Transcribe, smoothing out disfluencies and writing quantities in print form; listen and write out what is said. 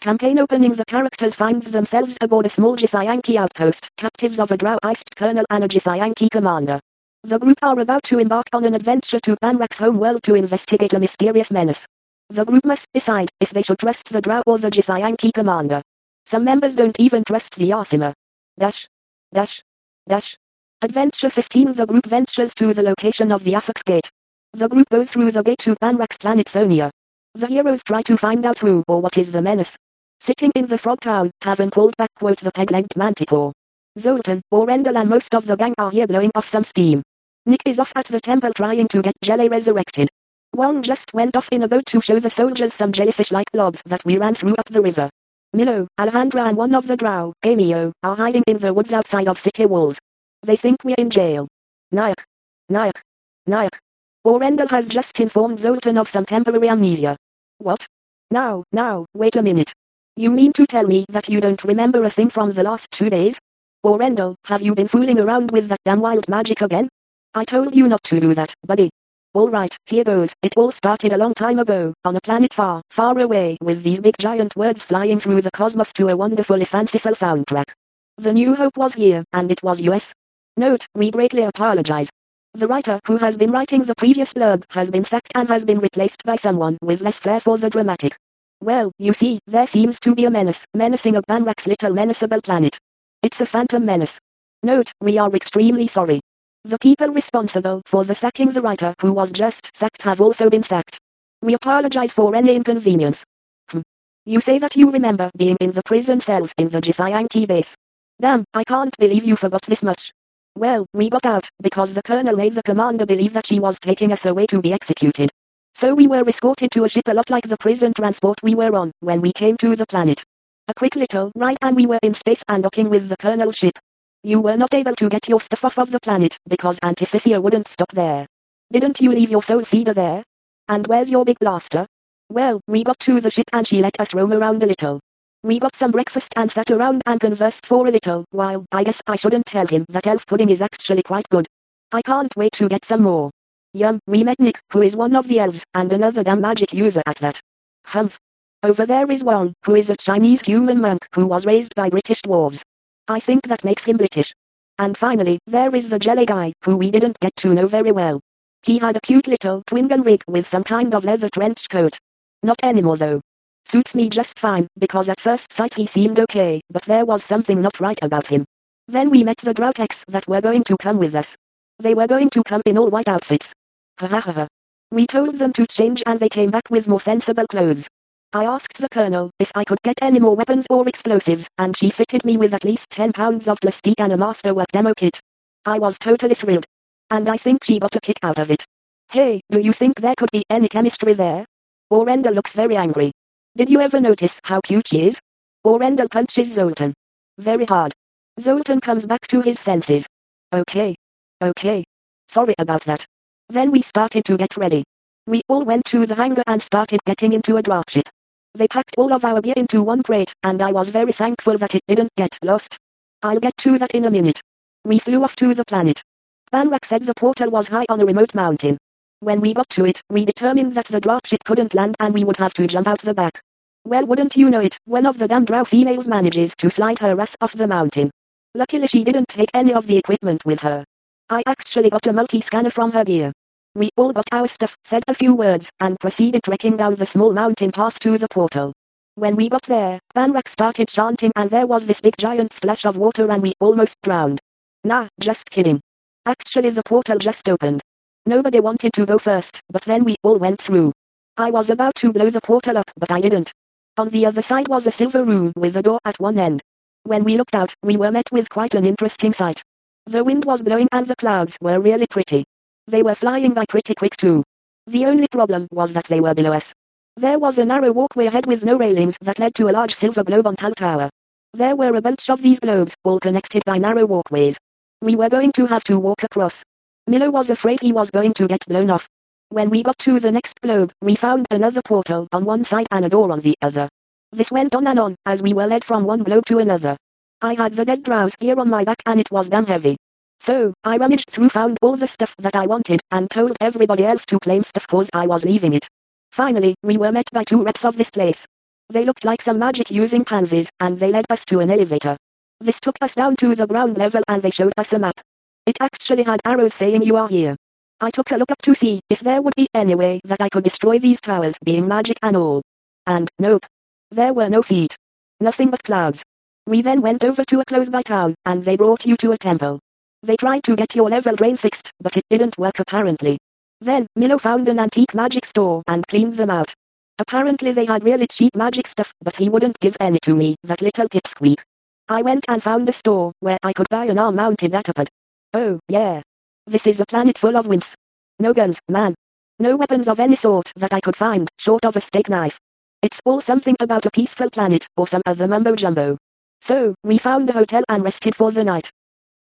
Campaign opening. The characters find themselves aboard a small Githyanki outpost, captives of a drow-iced colonel and a Githyanki commander. The group are about to embark on an adventure to Banrak's homeworld to investigate a mysterious menace. The group must decide if they should trust the drow or the Githyanki commander. Some members don't even trust the Yarsima. Adventure 15. The group ventures to the location of the Affix Gate. The group goes through the gate to Banrak's planet Thonia. The heroes try to find out who or what is the menace. Sitting in the Frog Town, Haven called back quote the peg-legged manticore. Zoltan, Orendel and most of the gang are here blowing off some steam. Nick is off at the temple trying to get Jelly resurrected. Wong just went off in a boat to show the soldiers some jellyfish-like blobs that we ran through up the river. Milo, Alejandra and one of the drow, Amio, are hiding in the woods outside of city walls. They think we're in jail. Nayak. Orendel has just informed Zoltan of some temporary amnesia. What? Now, wait a minute. You mean to tell me that you don't remember a thing from the last 2 days? Orendel, have you been fooling around with that damn wild magic again? I told you not to do that, buddy. Alright, here goes. It all started a long time ago, on a planet far, far away, with these big giant words flying through the cosmos to a wonderfully fanciful soundtrack. The New Hope was here, and it was US. Note, we greatly apologize. The writer who has been writing the previous blurb has been sacked and has been replaced by someone with less flair for the dramatic. Well, you see, there seems to be a menace, menacing a Banrak's little menaceable planet. It's a phantom menace. Note, we are extremely sorry. The people responsible for the sacking the writer who was just sacked have also been sacked. We apologize for any inconvenience. You say that you remember being in the prison cells in the Githyanki base. Damn, I can't believe you forgot this much. Well, we got out, because the colonel made the commander believe that she was taking us away to be executed. So we were escorted to a ship a lot like the prison transport we were on, when we came to the planet. A quick little ride and we were in space and docking with the colonel's ship. You were not able to get your stuff off of the planet, because Antiphisia wouldn't stop there. Didn't you leave your soul feeder there? And where's your big blaster? Well, we got to the ship and she let us roam around a little. We got some breakfast and sat around and conversed for a little while. I guess I shouldn't tell him that elf pudding is actually quite good. I can't wait to get some more. Yum, we met Nick, who is one of the elves, and another damn magic user at that. Humph. Over there is Wong, who is a Chinese human monk who was raised by British dwarves. I think that makes him British. And finally, there is the jelly guy, who we didn't get to know very well. He had a cute little twin gun rig with some kind of leather trench coat. Not anymore though. Suits me just fine, because at first sight he seemed okay, but there was something not right about him. Then we met the Drowtex that were going to come with us. They were going to come in all white outfits. Ha ha ha ha. We told them to change and they came back with more sensible clothes. I asked the colonel if I could get any more weapons or explosives, and she fitted me with at least 10 pounds of plastique and a masterwork demo kit. I was totally thrilled. And I think she got a kick out of it. Hey, do you think there could be any chemistry there? Orendel looks very angry. Did you ever notice how cute she is? Orendel punches Zoltan. Very hard. Zoltan comes back to his senses. Okay. Sorry about that. Then we started to get ready. We all went to the hangar and started getting into a dropship. They packed all of our gear into one crate, and I was very thankful that it didn't get lost. I'll get to that in a minute. We flew off to the planet. Banrak said the portal was high on a remote mountain. When we got to it, we determined that the dropship couldn't land and we would have to jump out the back. Well, wouldn't you know it, one of the damn drow females manages to slide her ass off the mountain. Luckily she didn't take any of the equipment with her. I actually got a multi-scanner from her gear. We all got our stuff, said a few words, and proceeded trekking down the small mountain path to the portal. When we got there, Banrak started chanting and there was this big giant splash of water and we almost drowned. Nah, just kidding. Actually the portal just opened. Nobody wanted to go first, but then we all went through. I was about to blow the portal up, but I didn't. On the other side was a silver room with a door at one end. When we looked out, we were met with quite an interesting sight. The wind was blowing and the clouds were really pretty. They were flying by pretty quick too. The only problem was that they were below us. There was a narrow walkway ahead with no railings that led to a large silver globe on Tal Tower. There were a bunch of these globes, all connected by narrow walkways. We were going to have to walk across. Milo was afraid he was going to get blown off. When we got to the next globe, we found another portal on one side and a door on the other. This went on and on, as we were led from one globe to another. I had the dead drow's gear on my back and it was damn heavy. So, I rummaged through, found all the stuff that I wanted, and told everybody else to claim stuff cause I was leaving it. Finally, we were met by 2 reps of this place. They looked like some magic using pansies, and they led us to an elevator. This took us down to the ground level and they showed us a map. It actually had arrows saying you are here. I took a look up to see if there would be any way that I could destroy these towers, being magic and all. And, nope. There were no feet. Nothing but clouds. We then went over to a close by town, and they brought you to a temple. They tried to get your level drain fixed, but it didn't work apparently. Then, Milo found an antique magic store and cleaned them out. Apparently they had really cheap magic stuff, but he wouldn't give any to me, that little pipsqueak. I went and found a store, where I could buy an arm-mounted datapad. Oh, yeah. This is a planet full of wimps. No guns, man. No weapons of any sort that I could find, short of a steak knife. It's all something about a peaceful planet, or some other mumbo-jumbo. So, we found a hotel and rested for the night.